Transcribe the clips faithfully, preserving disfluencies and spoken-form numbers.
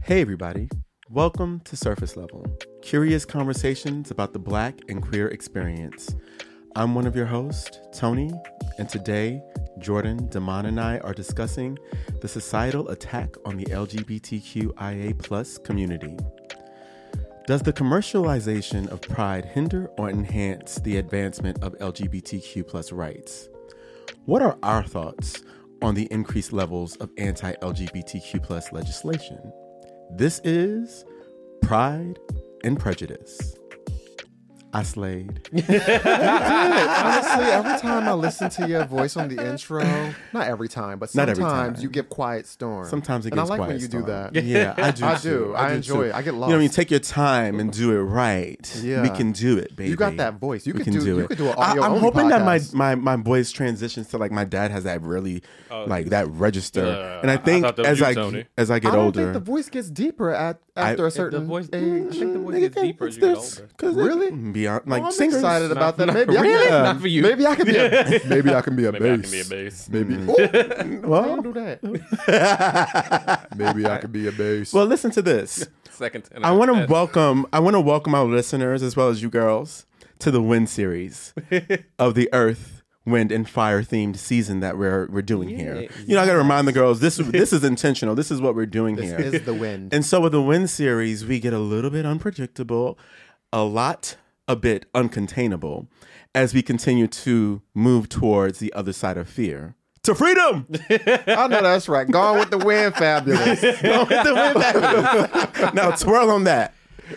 Hey everybody, welcome to Surface Level, curious conversations about the Black and queer experience. I'm one of your hosts, Tony, and today, Jordan, Damon, and I are discussing the societal attack on the L G B T Q I A plus community. Does the commercialization of pride hinder or enhance the advancement of L G B T Q plus rights? What are our thoughts on the increased levels of anti-L G B T Q plus legislation? This is Pride and Prejudice. I slayed. Honestly, every time I listen to your voice on the intro, not every time, but sometimes time. you give Quiet Storm. Sometimes it and gives I like Quiet when you Storm. do that. Yeah, I do. I too. do. I, I do enjoy too. it. I get lost. You know, when you take your time and do it right, Yeah. we can do it, baby. You got that voice. You we can, can do, do you it. could do an I, audio I'm only hoping that my, podcast. my my voice transitions to like my dad has that really Oh, like that register, uh, and I think I thought that was as you, I Tony. as I get I don't older, think the voice gets deeper at after I- a certain the voice, I age. think the voice Nigga, gets think deeper as it's you get this, older. 'cause it- Really? beyond like Oh, I'm singers. excited about that. Not- Maybe I really? can, Not for you. Maybe I can be a maybe I can be a Maybe I bass. can be a bass. Maybe. Mm. Ooh, Well, don't do that. Maybe I can be a bass. well, listen to this. Second. and I want to and- welcome I want to welcome our listeners as well as you girls to the Wind series of the Earth, Wind, and Fire themed season that we're we're doing here. Yes. You know, I got to remind the girls this this is intentional. This is what we're doing This here. is the wind. And so with the Wind series, we get a little bit unpredictable, a lot a bit uncontainable as we continue to move towards the other side of fear. To freedom! I know that's right. Gone with the wind, fabulous. Gone with the wind, fabulous. Now twirl on that.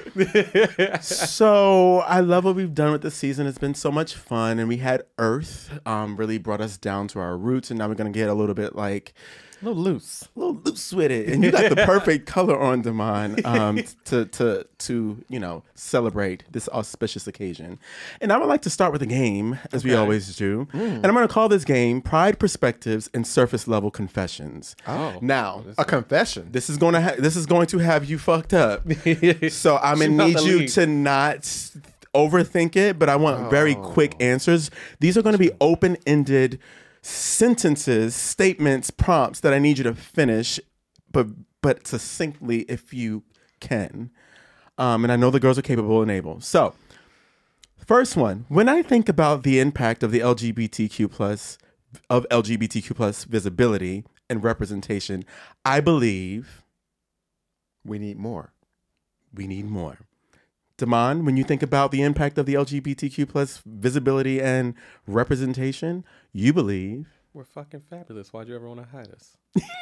So I love what we've done with this season. It's been so much fun, and we had Earth um, really brought us down to our roots, and now we're gonna get a little bit like a little loose. a little loose with it. And you got the perfect color on, Damon, um, to to to you know celebrate this auspicious occasion. And I would like to start with a game, as we Okay. always do, and I'm gonna call this game Pride Perspectives and Surface Level Confessions. Oh. Now, A confession. this is going to ha- this is going to have you fucked up. So I'm She gonna about need to you leave. to not overthink it, but I want very quick answers. These are going to be open-ended sentences, statements, prompts that I need you to finish, but but succinctly if you can. Um, and I know the girls are capable and able. So, first one: when I think about the impact of the L G B T Q plus of L G B T Q plus visibility and representation, I believe We need more. we need more. Damon, when you think about the impact of the L G B T Q plus visibility and representation, you believe. We're fucking fabulous. Why'd you ever want to hide us?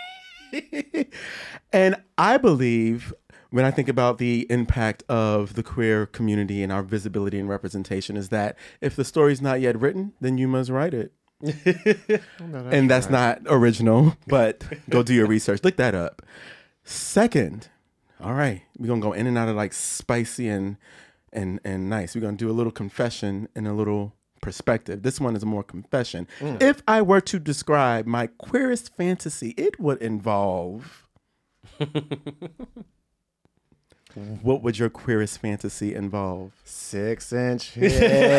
And I believe when I think about the impact of the queer community and our visibility and representation is that if the story's not yet written, then you must write it. And that's not original, but go do your research. Look that up. Second, all right, we're gonna go in and out of like spicy and and and nice. We're gonna do a little confession and a little perspective. This one is more confession. If I were to describe my queerest fantasy, it would involve. What would your queerest fantasy involve? Six inch heels.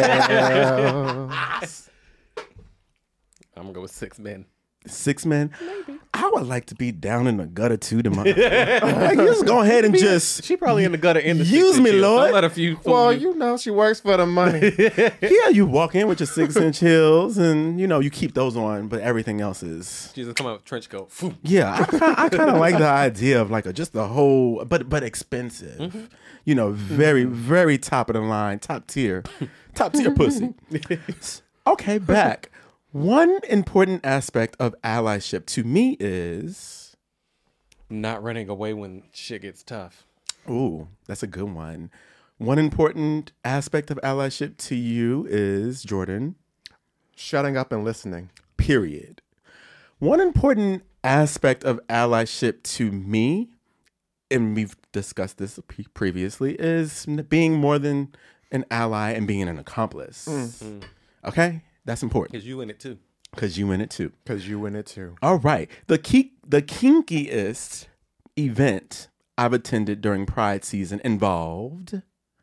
I'm gonna go with six men. Six men? Maybe. I would like to be down in the gutter too tomorrow. Like, just go ahead and just She probably in the gutter in the Use six me, inches. Lord. Don't let a few fool Well, you. you know she works for the money. yeah, you walk in with your six inch heels and you know you keep those on, but everything else is Jesus, come out with trench coat. Phew. yeah. I, kinda- I kind of like the idea of like a, just the whole, but but expensive. Mm-hmm. You know, very very top of the line, top tier, top tier pussy. Okay, back. One important aspect of allyship to me is, Not running away when shit gets tough. ooh, that's a good one. One important aspect of allyship to you is, Jordan, Shutting up and listening. period. One important aspect of allyship to me, and we've discussed this pre- previously, is n- being more than an ally and being an accomplice. Okay? That's important Because you in it too. because you in it too. Because you in it too. All right. The key, the kinkiest event I've attended during Pride season involved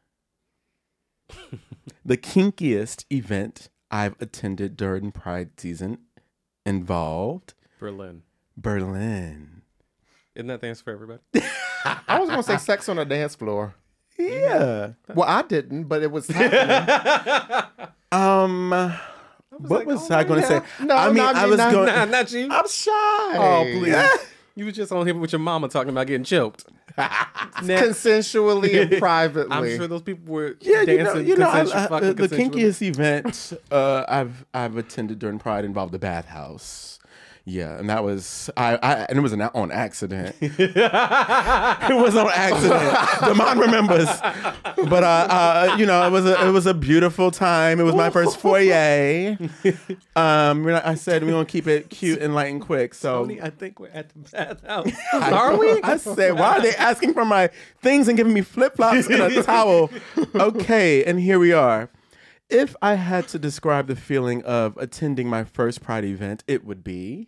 the kinkiest event I've attended during Pride season involved Berlin. Berlin. Isn't that the answer for everybody? I was gonna say sex on a dance floor. Yeah. Well, I didn't, but it was happening. um, what like, was oh, I going to say? No, I mean, not I me, was not- going. Nah, not you. I'm shy. Oh, please. Yeah. You was just on here with your mama talking about getting choked. Next. Consensually and privately. I'm sure those people were Yeah, you know, dancing you know, I, consensu- I, fucking the consensually. kinkiest event uh, I've I've attended during Pride involved the bathhouse. Yeah, and that was I, I and it was an, on accident. It was on accident. Damon remembers, but uh, uh, you know, it was a it was a beautiful time. It was my first foyer. Um, you know, I said we're gonna keep it cute and light and quick. So Tony, I think we're at the bathhouse. Are we? I said, why are they asking for my things and giving me flip flops and a towel? Okay, and here we are. If I had to describe the feeling of attending my first Pride event, it would be.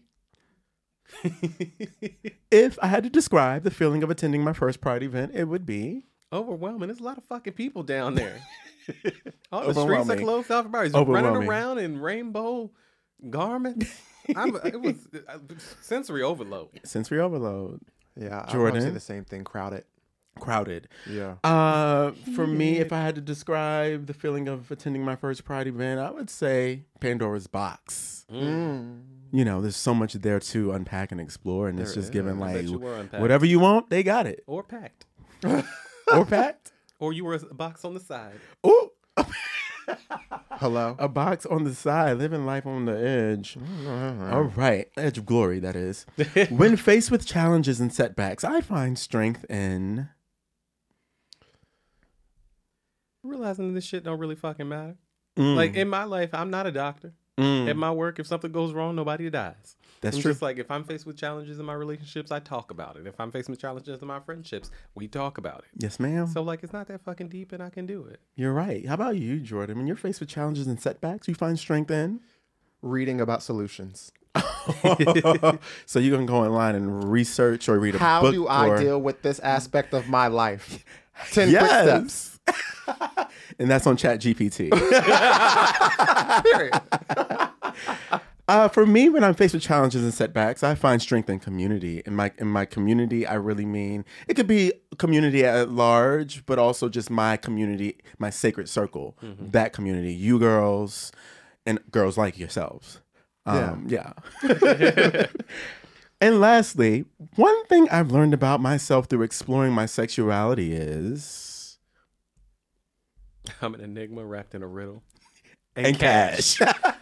If I had to describe the feeling of attending my first Pride event, it would be. Overwhelming. There's a lot of fucking people down there. All the streets are Overwhelming. closed off. Everybody's running Overwhelming. around in rainbow garments. I'm, it was uh, sensory overload. Sensory overload. Yeah, I Jordan? would say the same thing. Crowded. Crowded. Yeah. Uh, for me, if I had to describe the feeling of attending my first Pride event, I would say Pandora's box. Mm. You know, there's so much there to unpack and explore, and it's There just given is. I like bet you were unpacked. whatever you want, they got it. Or packed. Or packed. Or you were a box on the side. Ooh, Hello. a box on the side, living life on the edge. All right, edge of glory, that is. When faced with challenges and setbacks, I find strength in. Realizing this shit don't really fucking matter. Mm, Like in my life, I'm not a doctor. mm. At my work, if something goes wrong, nobody dies. That's I'm true. just like, if I'm faced with challenges in my relationships, I talk about it. If I'm faced with challenges in my friendships, we talk about it. Yes, ma'am. So like, it's not that fucking deep, and I can do it. You're right. How about you, Jordan? When you're faced with challenges and setbacks, you find strength in. Reading about solutions. So you're gonna go online and research or read a How book. do I or... deal with this aspect of my life? Ten Yes. quick steps. And that's on Chat G P T. Period. Uh, for me, when I'm faced with challenges and setbacks, I find strength in community. In my in my community, I really mean it could be community at large, but also just my community, my sacred circle, that community, you girls, and girls like yourselves. Um, yeah. And lastly, one thing I've learned about myself through exploring my sexuality is I'm an enigma wrapped in a riddle. and, cash.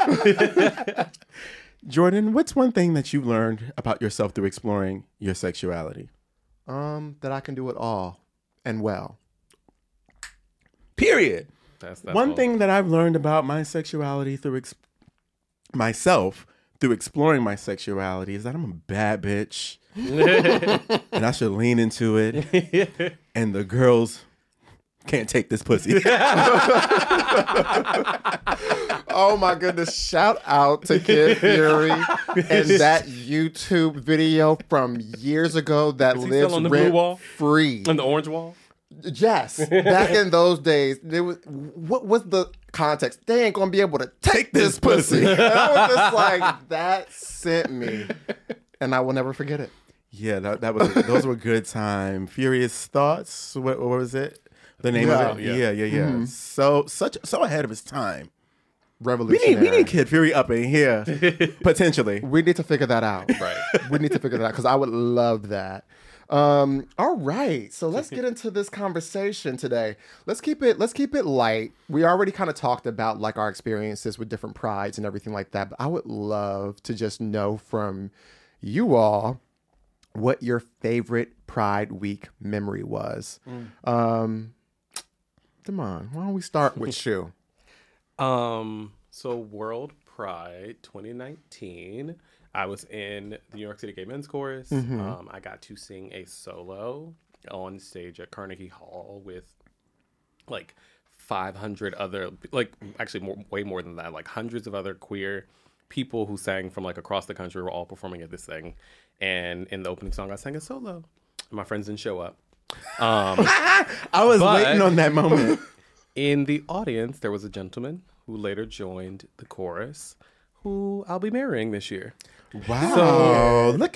Jordan, what's one thing that you've learned about yourself through exploring your sexuality? Um, that I can do it all and well. Period. That's, that's One all. thing that I've learned about my sexuality through ex- myself through exploring my sexuality is that I'm a bad bitch and I should lean into it. And the girls can't take this pussy. Oh my goodness. Shout out to Kid Fury and that YouTube video from years ago that Is he lives still on the blue rent wall? free. On the orange wall? Yes. Back in those days, there was what was the context? They ain't gonna be able to take this pussy. And I was just like, that sent me. And I will never forget it. Yeah, that, that was those were good time. Furious Thoughts. What, what was it? The name Yeah. of it? Yeah, yeah, yeah. Mm-hmm. So such so ahead of his time. We Revolutionary. need we need Kid Fury up in here potentially. We need to figure that out. Right. We need to figure that out because I would love that. Um, all right, so let's get into this conversation today. Let's keep it let's keep it light. We already kind of talked about like our experiences with different prides and everything like that, but I would love to just know from you all what your favorite Pride Week memory was. Mm. Um, Damon, why don't we start with you? Um, so World Pride twenty nineteen, I was in the New York City Gay Men's Chorus. Mm-hmm. Um, I got to sing a solo on stage at Carnegie Hall with like five hundred other, like actually more, way more than that, like hundreds of other queer people who sang from like across the country were all performing at this thing. And in the opening song, I sang a solo. My friends didn't show up. Um, I was But- waiting on that moment. in the audience, there was a gentleman who later joined the chorus, who I'll be marrying this year. Wow. look at look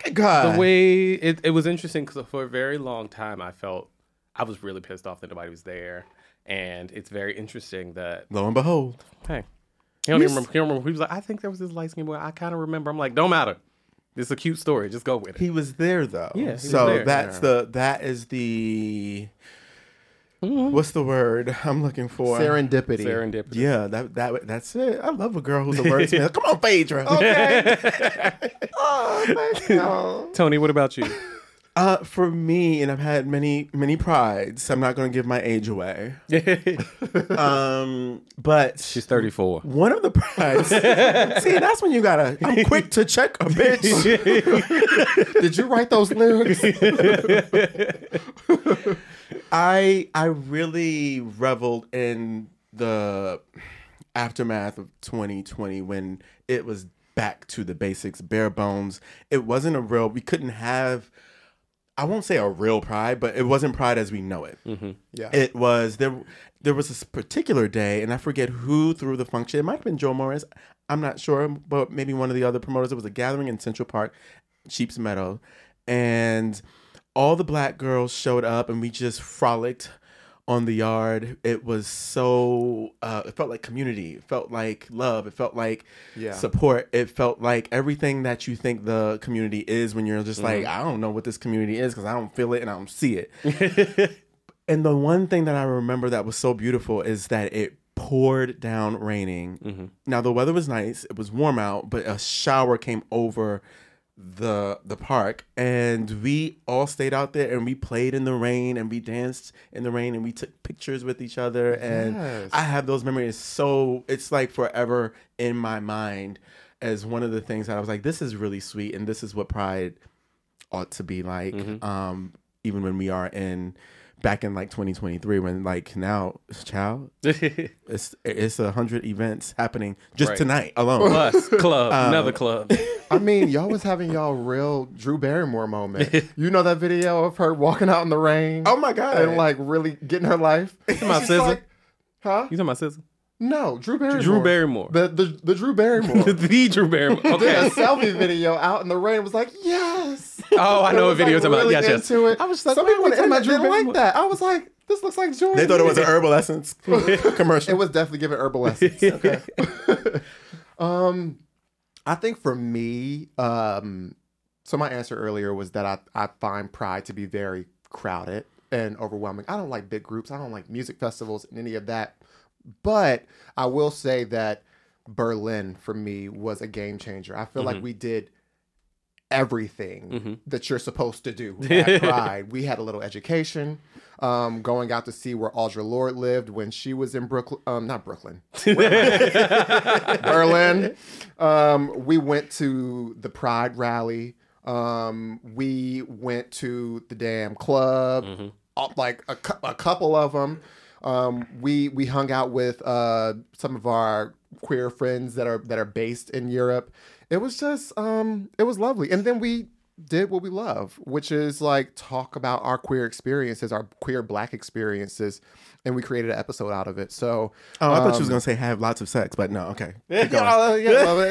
my God. The way it, it was interesting because for a very long time I felt I was really pissed off that nobody was there. And it's very interesting that Lo and behold. hey, he don't even remember. He don't remember. He was like, I think there was this light skinned boy. I kind of remember. I'm like, don't matter. It's a cute story. Just go with it. He was there though. Yeah, he was so there. that's Yeah. the that is the what's the word I'm looking for? Serendipity. Serendipity. Yeah, that that that's it. I love a girl who's a wordsmith. Come on, Phaedra. Okay. Oh, thank you. Tony, what about you? Uh, for me, and I've had many many prides. I'm not going to give my age away. Um, but She's thirty-four. one of the prides. See, that's when you gotta. I'm quick to check a bitch. Did you write those lyrics? I I really reveled in the aftermath of twenty twenty when it was back to the basics, bare bones. It wasn't a real. We couldn't have. I won't say a real pride, but it wasn't pride as we know it. Mm-hmm. Yeah. It was there. There was this particular day, and I forget who threw the function. It might have been Joe Morris. I'm not sure, but maybe one of the other promoters. It was a gathering in Central Park, Sheep's Meadow, and all the black girls showed up, and we just frolicked on the yard. It was so. Uh, it felt like community. It felt like love. It felt like Yeah. support. It felt like everything that you think the community is when you're just Mm-hmm. like, I don't know what this community is because I don't feel it and I don't see it. And the one thing that I remember that was so beautiful is that it poured down raining. Mm-hmm. Now the weather was nice. It was warm out, but a shower came over the the park, and we all stayed out there and we played in the rain and we danced in the rain and we took pictures with each other. And Yes. I have those memories. So it's like forever in my mind as one of the things that I was like, this is really sweet, and this is what pride ought to be like. Um, even when we are in back in like twenty twenty-three, when like now, child, it's it's a hundred events happening just Right. tonight alone. Plus, club, another club. I mean, y'all was having y'all real Drew Barrymore moment. You know that video of her walking out in the rain? Oh my God. And like really getting her life? about She's S Z A? like, huh? You talking about S Z No, Drew Barrymore. Drew Barrymore. The, the, the Drew Barrymore. A? The Drew Barrymore. Did a Okay. selfie video out in the rain. Was like, yes. Oh, I know It what was, video like, you're talking about. really Yes, yes. into it. I was like, Some why people are on we the talking internet about Drew didn't like Barrymore? that. I was like, this looks like Jordan. They thought it was an herbal essence commercial. It was definitely giving herbal essence. Okay. um, I think for me, um, so my answer earlier was that I, I find Pride to be very crowded and overwhelming. I don't like big groups. I don't like music festivals and any of that. But I will say that Berlin for me was a game changer. I feel like we did everything Mm-hmm. that you're supposed to do at Pride. We had a little education, um, going out to see where Audre Lorde lived when she was in Brooklyn. Um, not Brooklyn, Berlin. Um, we went to the Pride rally. Um, we went to the damn club, Mm-hmm. uh, like a, cou- a couple of them. Um, we we hung out with uh, some of our queer friends that are that are based in Europe. It was just um, it was lovely, and then we did what we love, which is like talk about our queer experiences, our queer Black experiences, and we created an episode out of it. So, Oh, I thought you was um, gonna say have lots of sex, but no, okay. Keep going. yeah, uh, yeah, love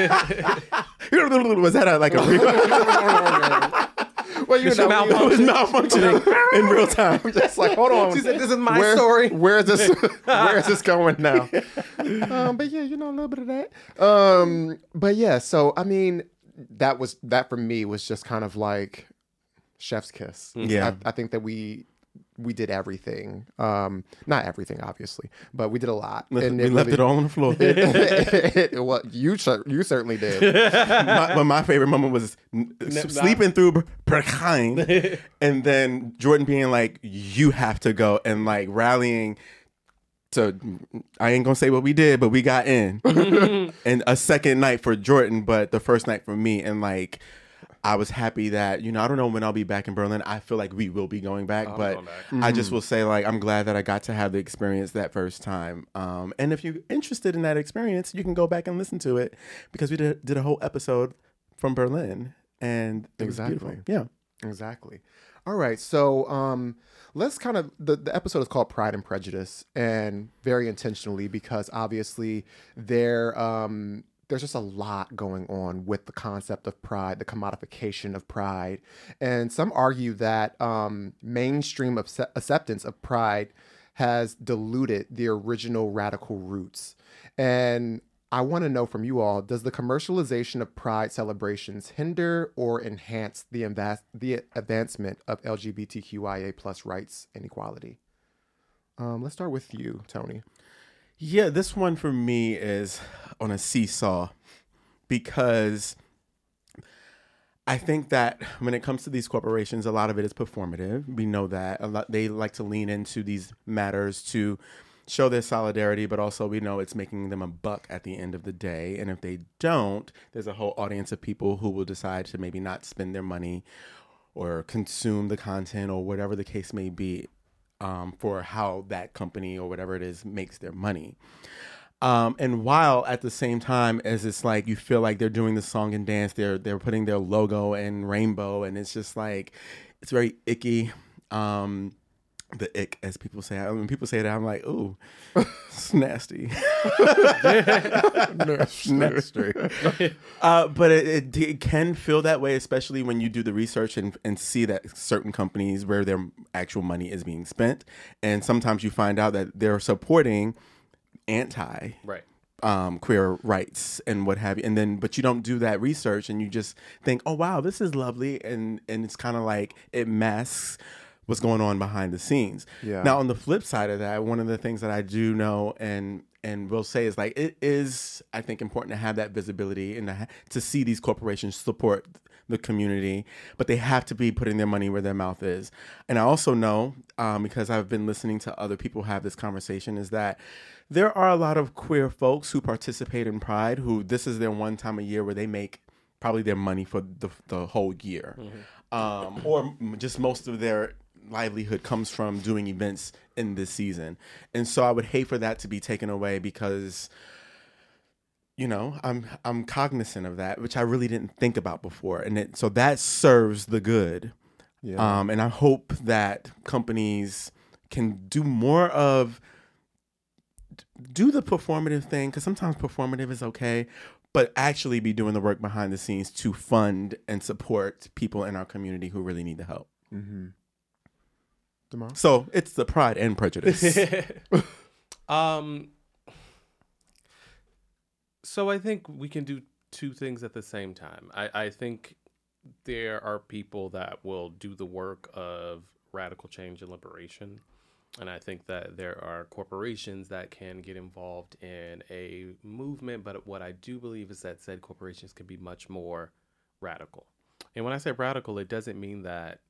it. Was that a, like a real? Well, you It's know, malfunction. It was malfunctioning in real time. I'm just like, hold on. She said, "This is my Where- story." Where is this? Where is this going now? um, but yeah, you know a little bit of that. Um, but yeah, so I mean, that was that for me was just kind of like chef's kiss. Yeah. I, I think that we we did everything. Um, not everything, obviously, but we did a lot. we And left really- it all on the floor. well, you cer- you certainly did. my, but my favorite moment was n- s- sleeping through Berkheim, and then Jordan being like, "You have to go," and like rallying to. I ain't gonna say what we did, but we got in, and a second night for Jordan, but the first night for me, and like. I was happy that, you know, I don't know when I'll be back in Berlin. I feel like we will be going back, I'm but going back. I just will say, like, I'm glad that I got to have the experience that first time. Um, and if you're interested in that experience, you can go back and listen to it because we did, did a whole episode from Berlin, and it Exactly. was beautiful. Yeah. Exactly. All right. So um, let's kind of, the, the episode is called Pride and Prejudice, and very intentionally because obviously they're um, there's just a lot going on with the concept of pride, the commodification of pride. And some argue that um, mainstream acce- acceptance of pride has diluted the original radical roots. And I want to know from you all, does the commercialization of pride celebrations hinder or enhance the, invas- the advancement of L G B T Q I A plus rights and equality? Um, let's start with you, Tony. Yeah, this one for me is on a seesaw because I think that when it comes to these corporations, a lot of it is performative. We know that a lot, they like to lean into these matters to show their solidarity, but also we know it's making them a buck at the end of the day. And if they don't, there's a whole audience of people who will decide to maybe not spend their money or consume the content or whatever the case may be. Um, for how that company or whatever it is makes their money. Um, and while at the same time as it's like you feel like they're doing the song and dance, they're they're putting their logo and rainbow, and it's just like it's very icky. Um, the ick, as people say. When people say that, I'm like, ooh, it's nasty. nasty. Uh, but it, it, it can feel that way, especially when you do the research and, and see that certain companies where their actual money is being spent. And sometimes you find out that they're supporting anti Right. um, queer rights and what have you. And then, but you don't do that research and you just think, oh, wow, this is lovely. And, and it's kind of like it masks what's going on behind the scenes. Yeah. Now, on the flip side of that, one of the things that I do know and and will say is like it is, I think, important to have that visibility and to, ha- to see these corporations support the community, but they have to be putting their money where their mouth is. And I also know, um, because I've been listening to other people have this conversation, is that there are a lot of queer folks who participate in Pride who this is their one time a year where they make probably their money for the, the whole year. Mm-hmm. Um, or just most of their livelihood comes from doing events in this season. And so I would hate for that to be taken away because, you know, I'm I'm cognizant of that, which I really didn't think about before. And it, so that serves the good. Yeah. Um, and I hope that companies can do more of, do the performative thing, because sometimes performative is okay, but actually be doing the work behind the scenes to fund and support people in our community who really need the help. Mm-hmm. Demar? So it's the Pride and Prejudice. um. So I think we can do two things at the same time. I, I think there are people that will do the work of radical change and liberation. And I think that there are corporations that can get involved in a movement. But what I do believe is that said corporations can be much more radical. And when I say radical, it doesn't mean that,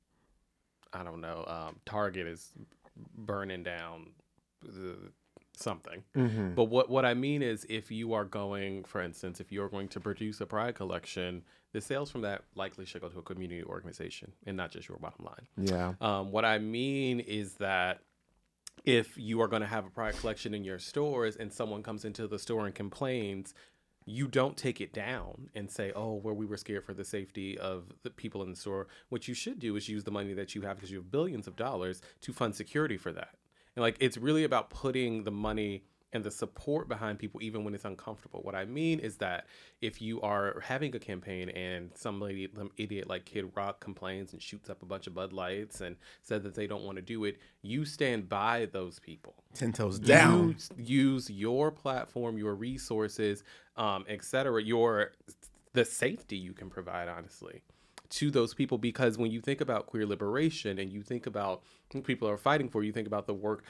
I don't know, um, Target is burning down the, something. Mm-hmm. But what, what I mean is if you are going, for instance, if you're going to produce a Pride collection, the sales from that likely should go to a community organization and not just your bottom line. Yeah. Um, what I mean is that if you are going to have a Pride collection in your stores and someone comes into the store and complains, you don't take it down and say, oh, well, we were scared for the safety of the people in the store. What you should do is use the money that you have, because you have billions of dollars, to fund security for that. And like, it's really about putting the money and the support behind people, even when it's uncomfortable. What I mean is that if you are having a campaign and somebody, some idiot like Kid Rock complains and shoots up a bunch of Bud Lights and said that they don't want to do it, you stand by those people. Ten toes down. You use your platform, your resources, um, et cetera, your, the safety you can provide, honestly, to those people. Because when you think about queer liberation and you think about who people are fighting for, you think about the work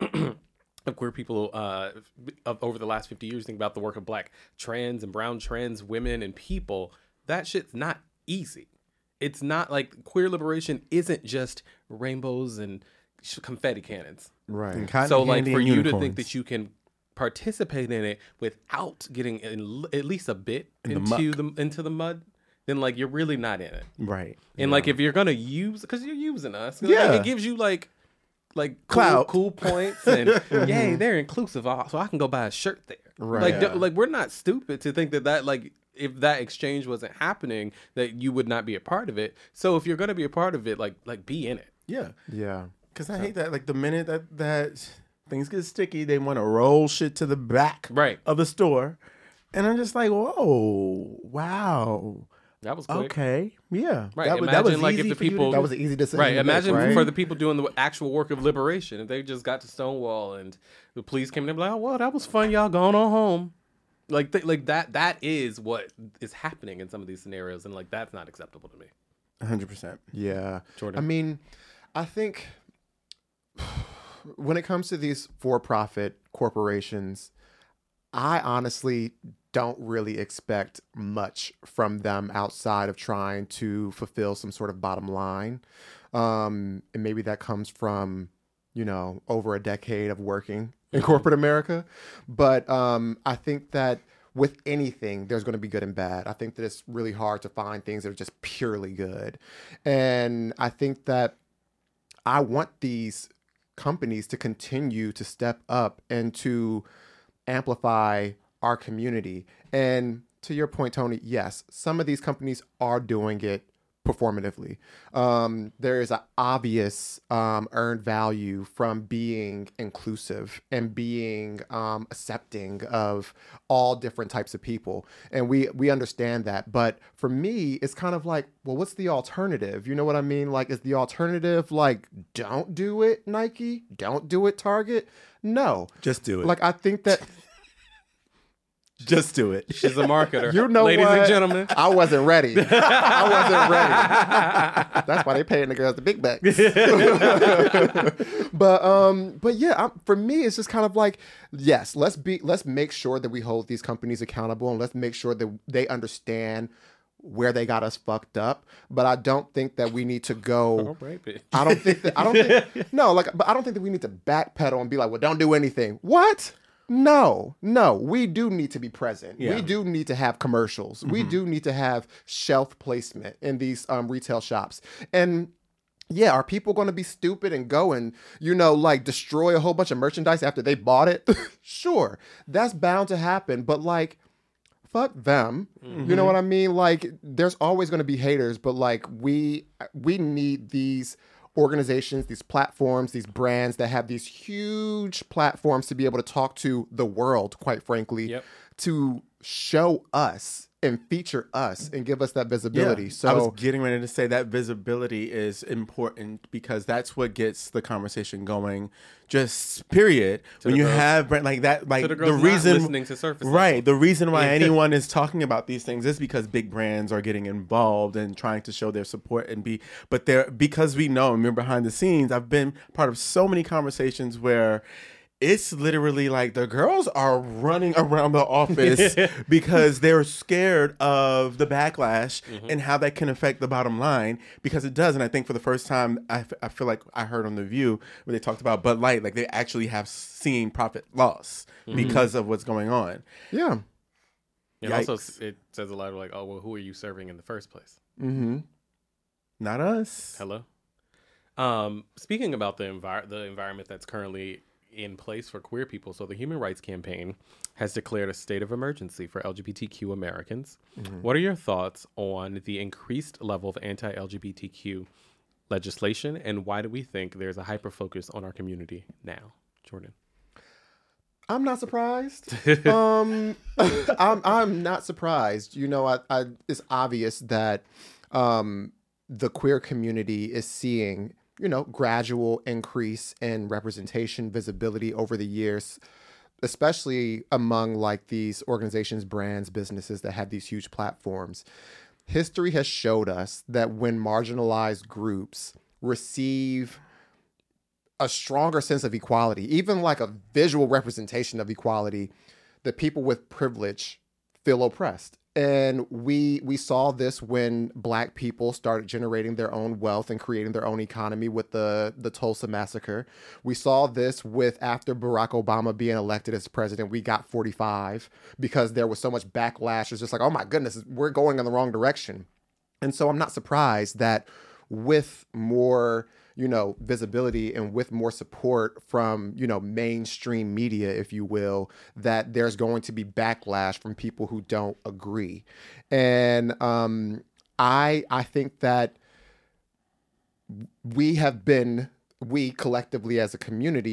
of queer people uh, of, over the last fifty years, think about the work of Black trans and brown trans women and people. That shit's not easy. It's not like queer liberation isn't just rainbows and confetti cannons. Right. So like for you unicorns. to think that you can participate in it without getting in, at least a bit in into the, the into the mud, then like you're really not in it. Right. And yeah. like if you're going to use, because you're using us, yeah. like, it gives you like, like cool, Clout. cool points and yay, they're inclusive, so I can go buy a shirt there. Right. Like, yeah. like we're not stupid to think that that like if that exchange wasn't happening, that you would not be a part of it. So if you're gonna be a part of it, like like be in it. Yeah, yeah. Because I hate that. Like the minute that that things get sticky, they want to roll shit to the back right. of the store. And I'm just like, whoa, wow. That was quick. Okay, yeah. Right. That, was- Imagine that was like easy if the for you to people do. That was an easy decision. Right. to make, Imagine right? for the people doing the actual work of liberation, if they just got to Stonewall and the police came in and be like, oh, well, that was fun. Y'all going on home. Like, th- like that. That is what is happening in some of these scenarios, and like that's not acceptable to me. one hundred percent. Yeah. Jordan. I mean, I think when it comes to these for-profit corporations, I honestly don't really expect much from them outside of trying to fulfill some sort of bottom line. Um, and maybe that comes from, you know, over a decade of working in corporate America. But um, I think that with anything, there's going to be good and bad. I think that it's really hard to find things that are just purely good. And I think that I want these companies to continue to step up and to amplify our community. And to your point, Tony, yes, some of these companies are doing it performatively. Um, there is an obvious um, earned value from being inclusive and being um, accepting of all different types of people. And we we understand that. But for me, it's kind of like, well, what's the alternative? You know what I mean? Like, is the alternative like, don't do it, Nike? Don't do it, Target? No. Just do it. Like, I think that... Just do it. She's a marketer. You know Ladies what? and gentlemen. I wasn't ready. I wasn't ready. That's why they paying the girls the big bucks. but um, but yeah, I, for me, it's just kind of like, yes, let's be, let's make sure that we hold these companies accountable, and let's make sure that they understand where they got us fucked up. But I don't think that we need to go. All right, bitch. I don't think that I don't think no, like, but I don't think that we need to backpedal and be like, well, don't do anything. What? No, no, we do need to be present. Yeah. We do need to have commercials. Mm-hmm. We do need to have shelf placement in these um, retail shops. And yeah, are people going to be stupid and go and, you know, like destroy a whole bunch of merchandise after they bought it? Sure, that's bound to happen. But like, fuck them. Mm-hmm. You know what I mean? Like, there's always going to be haters, but like, we we need these organizations, these platforms, these brands that have these huge platforms to be able to talk to the world, quite frankly, Yep. to show us and feature us and give us that visibility. Yeah. So I was getting ready to say that visibility is important because that's what gets the conversation going. Just period. When the you girls- have brand- like that, like To the the, girls not reason, listening to Surface right? Level. The reason why Yeah. anyone is talking about these things is because big brands are getting involved and trying to show their support and be. But they're because we know and we're behind the scenes. I've been part of so many conversations where it's literally like the girls are running around the office because they're scared of the backlash Mm-hmm. and how that can affect the bottom line, because it does. And I think for the first time, I, f- I feel like I heard on The View where they talked about Bud Light, like they actually have seen profit loss Mm-hmm. because of what's going on. yeah. And also, Yikes. it says a lot of like, oh, well, who are you serving in the first place? Mm-hmm. Not us. Hello. Um, speaking about the envir- the environment that's currently in place for queer people, so the Human Rights Campaign has declared a state of emergency for L G B T Q Americans. What are your thoughts on the increased level of anti-L G B T Q legislation, and why do we think there's a hyper focus on our community now, Jordan? I'm not surprised. um, I'm I'm not surprised. You know, I, I it's obvious that um, the queer community is seeing, you know, gradual increase in representation, visibility over the years, especially among like these organizations, brands, businesses that have these huge platforms. History has showed us that when marginalized groups receive a stronger sense of equality, even like a visual representation of equality, the people with privilege feel oppressed. And we we saw this when Black people started generating their own wealth and creating their own economy with the, the Tulsa massacre. We saw this with after Barack Obama being elected as president, we got forty-five because there was so much backlash. It's just like, oh my goodness, we're going in the wrong direction. And so I'm not surprised that with more, you know, visibility and with more support from, you know, mainstream media, if you will, that there's going to be backlash from people who don't agree. And um, I I think that we have been, we collectively as a community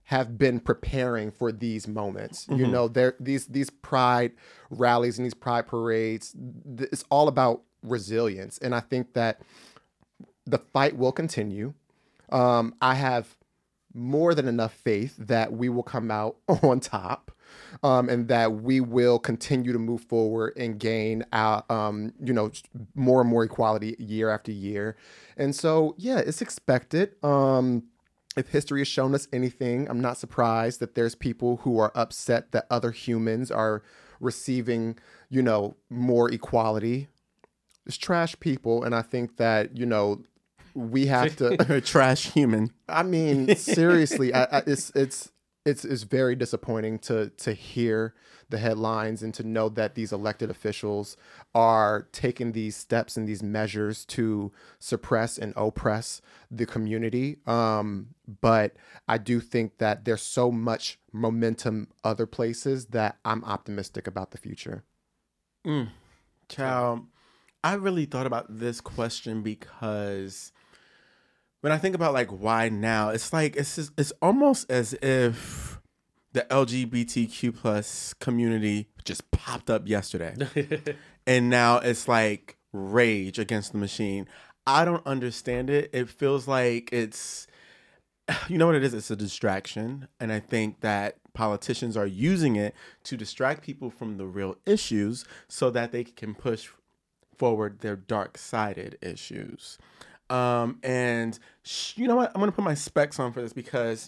have been preparing for these moments. Mm-hmm. You know, there these these pride rallies and these pride parades, th- it's all about resilience. And I think that the fight will continue. Um, I have more than enough faith that we will come out on top, um, and that we will continue to move forward and gain our, um, you know, more and more equality year after year. And so, yeah, it's expected. Um, if history has shown us anything, I'm not surprised that there's people who are upset that other humans are receiving, you know, more equality. It's trash people. And I think that, you know, we have to trash human. I mean, seriously, I, I, it's it's it's it's very disappointing to to hear the headlines and to know that these elected officials are taking these steps and these measures to suppress and oppress the community. Um, but I do think that there's so much momentum other places that I'm optimistic about the future. Mm. Child, I really thought about this question because when I think about like why now, it's like it's just, it's almost as if the L G B T Q plus community just popped up yesterday, and now it's like rage against the machine. I don't understand it. It feels like it's, you know what it is? It's a distraction, and I think that politicians are using it to distract people from the real issues so that they can push forward their dark-sided issues. Um, and sh- you know what? I'm going to put my specs on for this because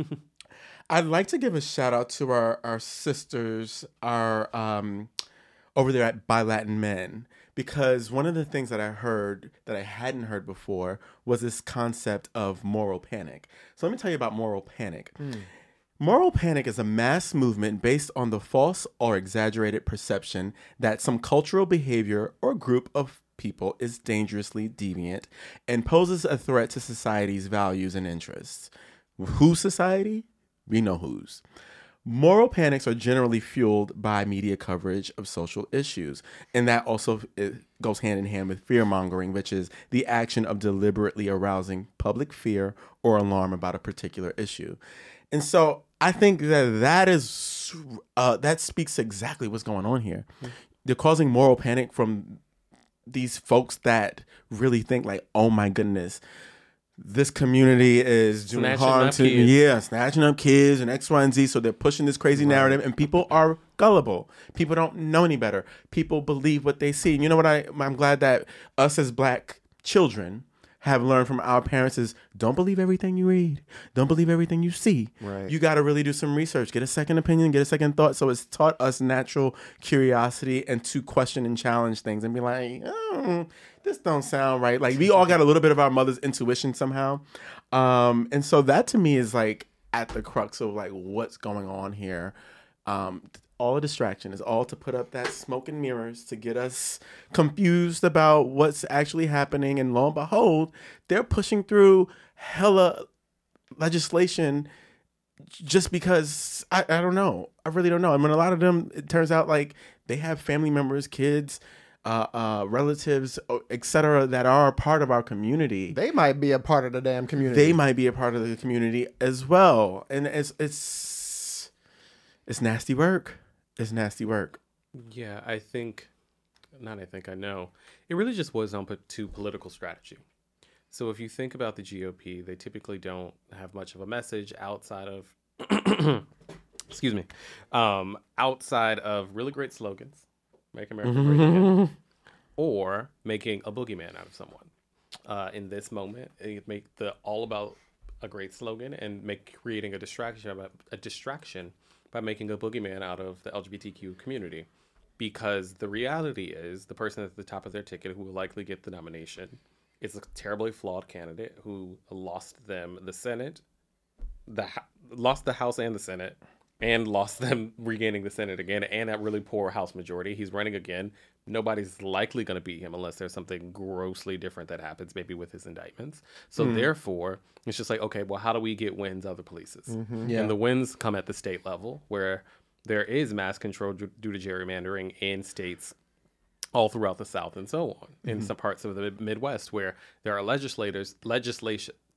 I'd like to give a shout out to our, our sisters, our, um, over there at By Latin Men, because one of the things that I heard that I hadn't heard before was this concept of moral panic. So let me tell you about moral panic. Mm. Moral panic is a mass movement based on the false or exaggerated perception that some cultural behavior or group of people is dangerously deviant and poses a threat to society's values and interests. Whose society? We know whose. Moral panics are generally fueled by media coverage of social issues, and that also it goes hand in hand with fear-mongering, which is the action of deliberately arousing public fear or alarm about a particular issue. And so I think that that is uh, that speaks exactly what's going on here. Mm-hmm. They're causing moral panic from these folks that really think like, oh my goodness, this community is doing snatching harm up to kids. yeah, snatching up kids and X, Y, and Z. So they're pushing this crazy Right. narrative, and people are gullible. People don't know any better. People believe what they see. And you know what? I I'm glad that us as Black children have learned from our parents is don't believe everything you read. Don't believe everything you see. Right. You got to really do some research, get a second opinion, get a second thought. So it's taught us natural curiosity and to question and challenge things and be like, oh, this don't sound right. Like we all got a little bit of our mother's intuition somehow. Um, and so that to me is like at the crux of like what's going on here. Um, all a distraction is all to put up that smoke and mirrors to get us confused about what's actually happening. And lo and behold, they're pushing through hella legislation just because I, I don't know. I really don't know. I mean, a lot of them, it turns out like they have family members, kids, uh, uh, relatives, et cetera, that are part of our community. They might be a part of the damn community. They might be a part of the community as well. And it's, it's, it's nasty work. It's nasty work. Yeah, I think, not I think, I know. It really just boils down to political strategy. So if you think about the G O P, they typically don't have much of a message outside of, excuse me, um, outside of really great slogans, Make America Great Again, or making a boogeyman out of someone. Uh, in this moment, you make the all about a great slogan and make creating a distraction about a distraction by making a boogeyman out of the L G B T Q community. Because the reality is the person at the top of their ticket who will likely get the nomination is a terribly flawed candidate who lost them the Senate, the lost the House and the Senate, and lost them regaining the Senate again, and that really poor House majority. He's running again. Nobody's likely going to beat him unless there's something grossly different that happens, maybe with his indictments. So mm. therefore, it's just like, okay, well, how do we get wins other places? Mm-hmm. Yeah. And the wins come at the state level, where there is mass control due to gerrymandering in states all throughout the South and so on. Mm-hmm. In some parts of the Midwest, where there are legislators, legislation,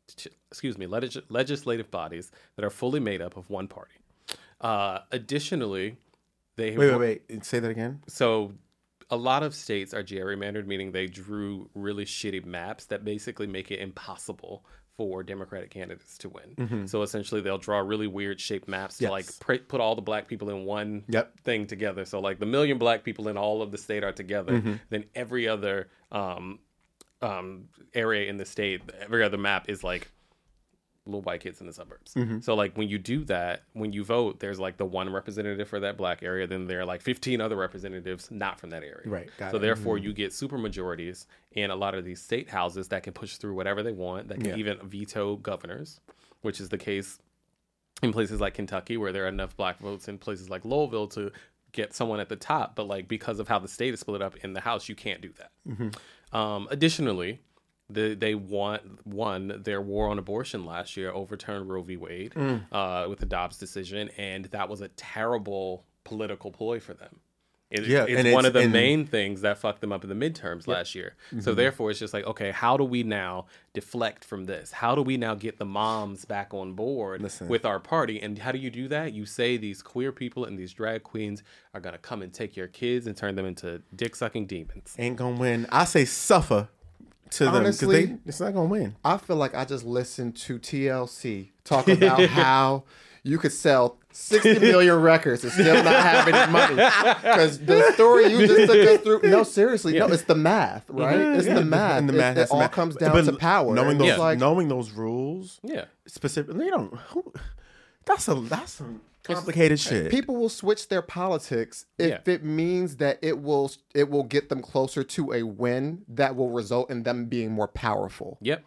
excuse me, legis- legislative bodies that are fully made up of one party. Uh, additionally, they Wait, wait, wait. Say that again. So a lot of states are gerrymandered, meaning they drew really shitty maps that basically make it impossible for Democratic candidates to win. Mm-hmm. So essentially, they'll draw really weird shaped maps Yes. to like pr- put all the black people in one Yep. thing together. So like the million black people in all of the state are together. Mm-hmm. Then every other um, um, area in the state, every other map is like little white kids in the suburbs. Mm-hmm. So like when you do that, when you vote, there's like the one representative for that black area. Then there are like fifteen other representatives not from that area. Right, got so it. therefore you get super majorities in a lot of these state houses that can push through whatever they want, that can Yeah. even veto governors, which is the case in places like Kentucky, where there are enough black votes in places like Louisville to get someone at the top. But like because of how the state is split up in the House, you can't do that. Mm-hmm. Um, additionally, The, they want won their war on abortion last year, overturned Roe v. Wade Mm. uh, with the Dobbs decision, and that was a terrible political ploy for them. It, Yeah, it's and one it's- of the and- main things that fucked them up in the midterms last year. Mm-hmm. So therefore, it's just like, okay, how do we now deflect from this? How do we now get the moms back on board Listen. with our party? And how do you do that? You say these queer people and these drag queens are gonna come and take your kids and turn them into dick sucking demons. Ain't gonna win. I say suffer to them because Honestly, they it's not gonna win. I feel like I just listened to T L C talk about how you could sell sixty million records and still not have any money. Because the story you just took us through, no, seriously, no, it's the math, right? It's Yeah, the math. and the It- math it, has to all math. comes down But to power. Knowing And those, it's like, knowing those rules, Yeah. specifically, you don't. Who, that's a that's some complicated shit. people will switch their politics if Yeah. it means that it will it will get them closer to a win that will result in them being more powerful. Yep.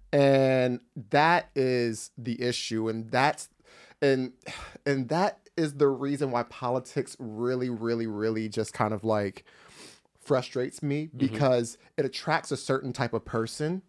And that is the issue, and that's and and that is the reason why politics really really really just kind of like frustrates me, because it attracts a certain type of person,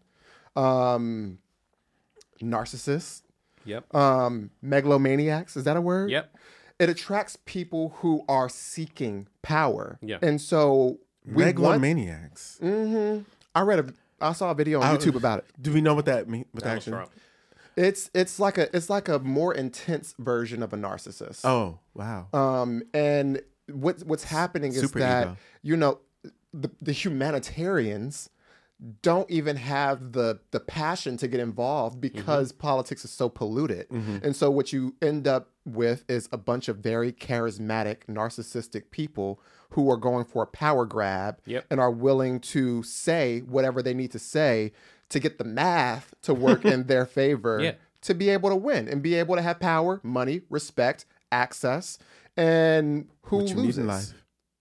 um narcissists, Yep. um megalomaniacs, is that a word? Yep. It attracts people who are seeking power. Yeah. And so we want, Megalomaniacs. Mhm. I read a I saw a video on I- YouTube about it. Do we know what that means? What that Donald actually? Trump. It's it's like a it's like a more intense version of a narcissist. Oh wow. Um, and what what's happening is Super that ego. you know the the humanitarians don't even have the the passion to get involved because politics is so polluted. And so what you end up with is a bunch of very charismatic, narcissistic people who are going for a power grab Yep. and are willing to say whatever they need to say to get the math to work in their favor, Yeah. to be able to win and be able to have power, money, respect, access, and who What you need loses? in life?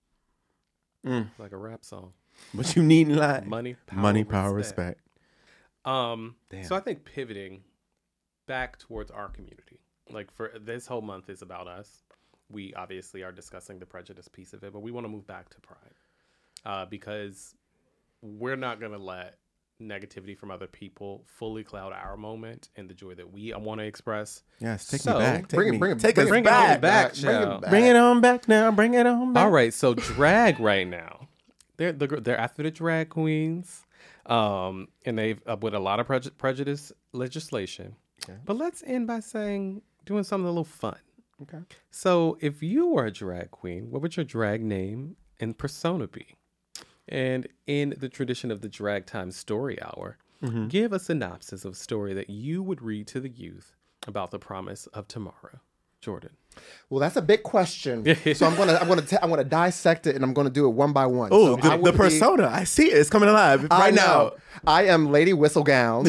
Like a rap song. What you need in life? Money, power, Money, power, respect. respect. Um, Damn. so I think pivoting back towards our community, like for this whole month is about us. We obviously are discussing the prejudice piece of it, but we want to move back to pride uh, because we're not going to let negativity from other people fully cloud our moment and the joy that we want to express. Yes, take So, me back. Take bring it- me, bring it- take bring us it Bring back. it back, Bring it child. back. Bring it on back now. Bring it on back. All right, so drag right now. They're the, they're after the drag queens, um, and they've uh, with a lot of preju- prejudice legislation. Okay. But let's end by saying doing something a little fun. Okay. So, if you were a drag queen, what would your drag name and persona be? And in the tradition of the Drag Time Story Hour, give a synopsis of a story that you would read to the youth about the promise of tomorrow. Jordan. Well, that's a big question. So I'm gonna I'm gonna ta- I'm gonna dissect it and I'm gonna do it one by one. Oh, So the, I the would be- persona. I see it. It's coming alive I right now. know. I am Lady Whistlegown.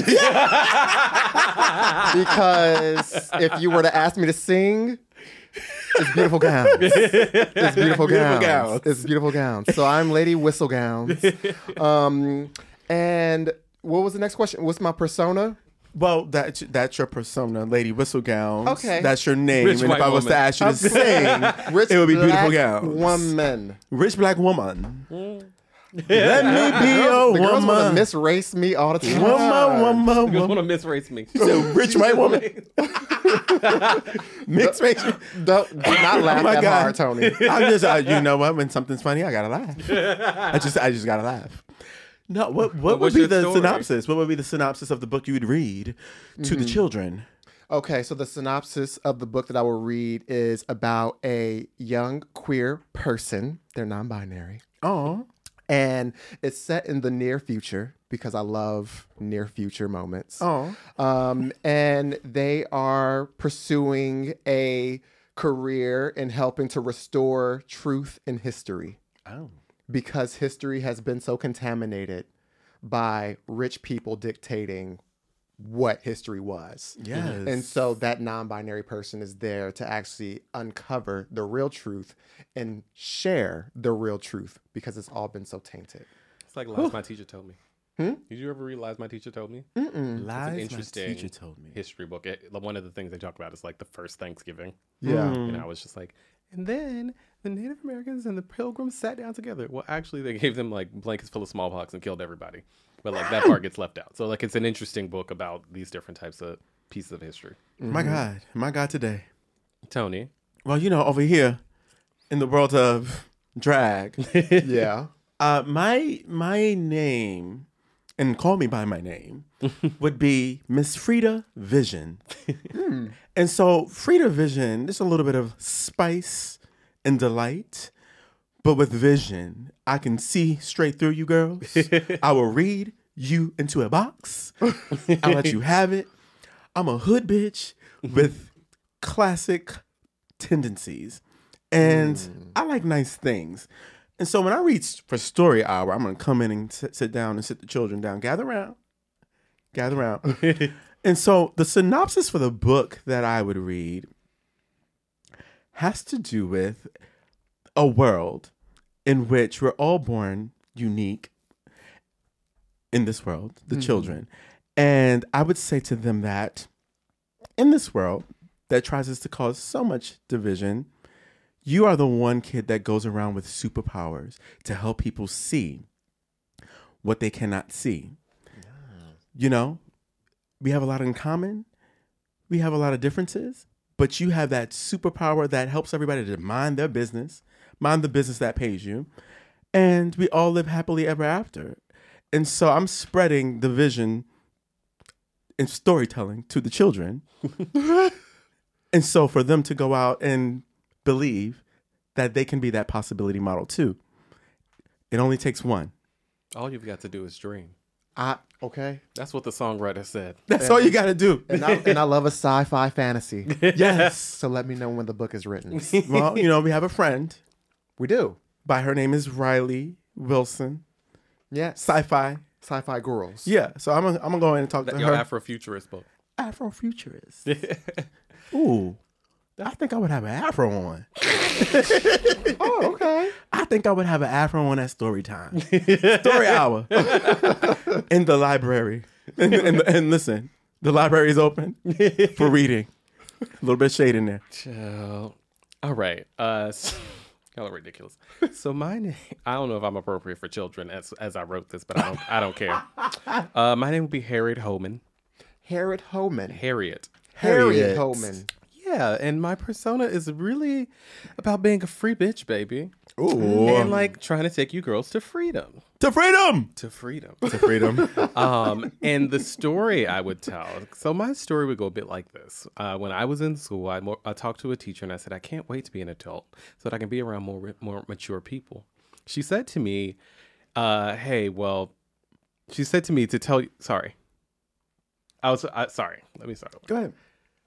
Because if you were to ask me to sing, it's beautiful gowns. It's beautiful, Beautiful gowns. gowns. It's beautiful gowns. So I'm Lady Whistlegowns. Um, and what was the next question? What's my persona? Well, that's that's your persona, Lady Whistlegowns. Okay. That's your name. Rich and if white I was woman. to ask you to sing, Rich it would be black beautiful gowns. woman. Rich black woman. Let me be Girls, a the girls want to woman. misrace me all the time. Woman, woman, You just woman. want to misrace me. So rich white woman. Mixed race. Don't, do not laugh Oh my that God. hard, Tony. I'm just, uh, you know what? When something's funny, I gotta laugh. I just, I just gotta laugh. No, what what What would was be your the story? synopsis? What would be the synopsis of the book you would read to the children? Okay, so the synopsis of the book that I will read is about a young queer person. They're non-binary. Oh, And it's set in the near future because I love near future moments. oh, Um, and they are pursuing a career in helping to restore truth in history oh. because history has been so contaminated by rich people dictating what history was. Yes. And so that non-binary person is there to actually uncover the real truth and share the real truth because it's all been so tainted. It's like Lies My Teacher Told Me. Hmm? Did you ever read Lies My Teacher Told Me? Mm-mm. Lies my interesting teacher told me. History book. It, one of the things they talk about is like the first Thanksgiving. Yeah. Mm. And I was just like, and then the Native Americans and the Pilgrims sat down together. Well, actually, they gave them like blankets full of smallpox and killed everybody. But like that part gets left out. So like it's an interesting book about these different types of pieces of history. My God, my God, today. Tony. Well, you know, over here in the world of drag, Yeah. uh, my my name, and call me by my name, would be Miss Frida Vision. And so Frida Vision, there's a little bit of spice and delight, but with vision, I can see straight through you girls. I will read you into a box. I'll let you have it. I'm a hood bitch with classic tendencies. And I like nice things. And so when I read for story hour, I'm going to come in and sit, sit down and sit the children down. Gather around. Gather around. And so the synopsis for the book that I would read has to do with a world in which we're all born unique in this world, the children. And I would say to them that in this world that tries us to cause so much division, you are the one kid that goes around with superpowers to help people see what they cannot see. You know, we have a lot in common. We have a lot of differences, but you have that superpower that helps everybody to mind their business, mind the business that pays you. And we all live happily ever after. And so I'm spreading the vision and storytelling to the children. And so for them to go out and believe that they can be that possibility model too. It only takes one. All you've got to do is dream. I okay. That's what the songwriter said. That's all you got to do. And I, and I love a sci-fi fantasy. Yes. So let me know when the book is written. Well, you know, we have a friend. We do. By her name is Riley Wilson. Yeah. Sci-fi. Sci-fi girls. Yeah. So I'm gonna I'm gonna go in and talk to Your her. Afrofuturist book. Afrofuturist. Ooh. I think I would have an afro on. Oh, okay. I think I would have an afro on at story time. Story hour. In the library. And, and, and listen, the library is open for reading. A little bit of shade in there. Chill. All right. Uh, so, y'all are ridiculous. So my name, I don't know if I'm appropriate for children as as I wrote this, but I don't I don't care. Uh, my name would be Harriet Homan. Harriet Homan. Harriet. Harriet Homan. Yeah, and my persona is really about being a free bitch, baby. Ooh. And like trying to take you girls to freedom. To freedom. To freedom. To freedom. um, and the story I would tell. So my story would go a bit like this. Uh, when I was in school, I, more, I talked to a teacher and I said, I can't wait to be an adult so that I can be around more more mature people. She said to me, uh, hey, well, she said to me to tell you, sorry. I was, uh, sorry, let me start over. Go ahead.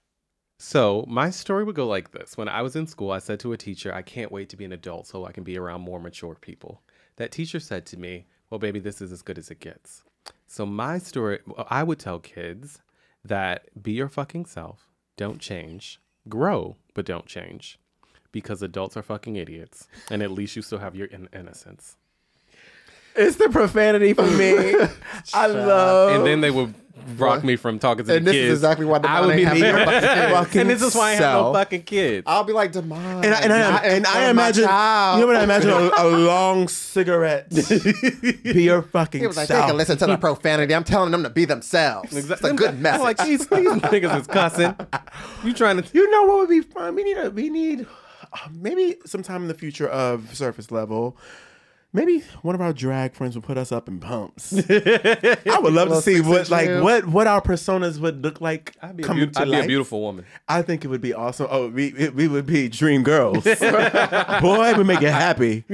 So my story would go like this. When I was in school, I said to a teacher, I can't wait to be an adult so I can be around more mature people. That teacher said to me, well, baby, this is as good as it gets. So my story, I would tell kids that be your fucking self, don't change, grow, but don't change. Because adults are fucking idiots. And at least you still have your in- innocence. It's the profanity for me. I love. And then they would rock me from talking to And the this is kids. exactly why the I would be have no fucking and this is why I have no self. fucking kids. I'll be like, Demond. And I, and I, and I imagine, you know what I imagine? A, a long cigarette. Be your fucking He was like, self. take a listen to the profanity. I'm telling them to be themselves. It's a good message. I'm like, these, these niggas is cussing. You trying to... You know what would be fun? We need a, we need uh, maybe sometime in the future of Surface Level. maybe one of our drag friends would put us up in pumps. I would love to see six what inch like nails. what what our personas would look like I'd be, a, coming beau- to I'd be life. a beautiful woman. I think it would be awesome. Oh, we we, we would be dream girls. Boy, we make it happy.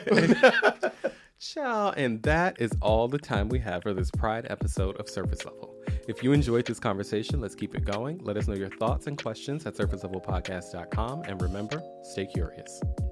Ciao. And that is all the time we have for this Pride episode of Surface Level. If you enjoyed this conversation, let's keep it going. Let us know your thoughts and questions at surface level podcast dot com. And remember, stay curious.